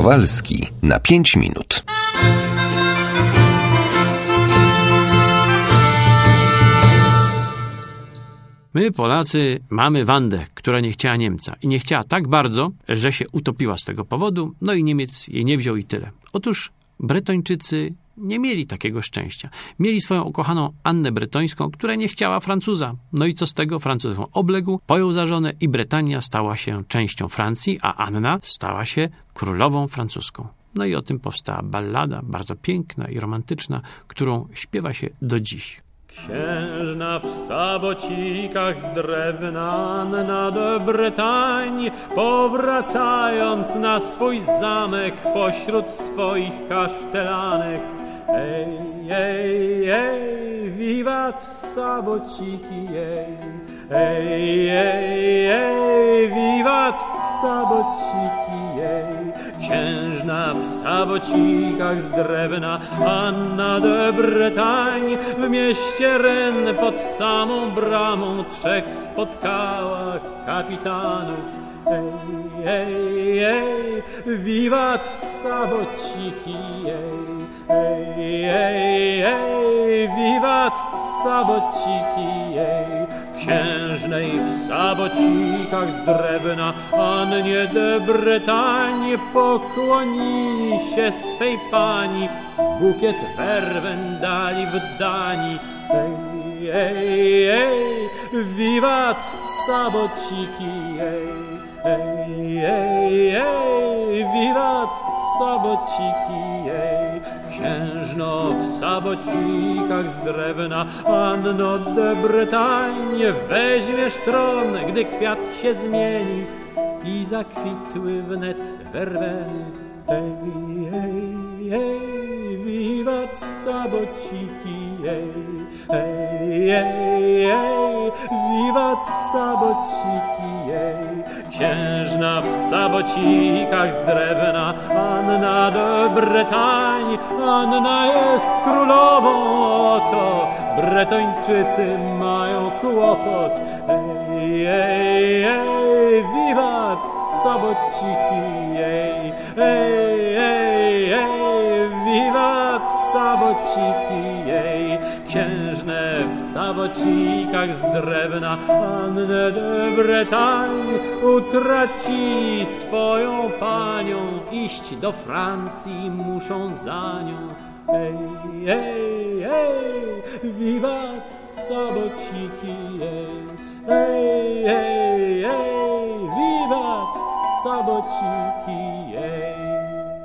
Kowalski na 5 minut. My, Polacy, mamy Wandę, która nie chciała Niemca. I nie chciała tak bardzo, że się utopiła z tego powodu, no i Niemiec jej nie wziął i tyle. Otóż Bretończycy nie mieli takiego szczęścia. Mieli swoją ukochaną Annę Bretońską, która nie chciała Francuza. No i co z tego? Francuz ją obległ, pojął za żonę i Bretania stała się częścią Francji, a Anna stała się królową francuską. No i o tym powstała ballada, bardzo piękna i romantyczna, którą śpiewa się do dziś. Księżna w sabocikach z drewna Anna do Bretanii, powracając na swój zamek pośród swoich kasztelanek. Ej, ej, ej, wiwat sabociki jej. Ej, ej, ej, wiwat sabociki jej. Księżna w sabocikach z drewna Anna de Bretagne w mieście Rennes pod samą bramą trzech spotkała kapitanów. Ej, ej, ej, wiwat sabociki jej. Ej, ej, ej, wiwat sabociki jej. Księżnej w sabocikach z drewna Annie de Bretagne pokłonili się swej pani, bukiet werwen dali w dani. Ej, ej, ej, wiwat sabociki jej. Ej, ej, ej, wiwat sabociki jej. Księżno w sabocikach z drewna Anno de Bretagne, weźmiesz tron, gdy kwiat się zmieni i zakwitły wnet werweny. Ej, ej, ej, wiwat sabociki jej. Ej, ej, ej, wiwat sabociki jej. Księżna w sabocikach z drewna Anna de Bretagne, Anna jest królową, oto Bretończycy mają kłopot. Ej, ej, ej, wiwat sabociki jej. Ej, ej, ej, wiwat sabociki jej. Księżne w sabocikach z drewna Annę de Bretagne utraci swoją panią, iść do Francji muszą za nią. Ej, ej, ej, wiwat sabociki jej. Ej, ej, ej, wiwat sabociki jej.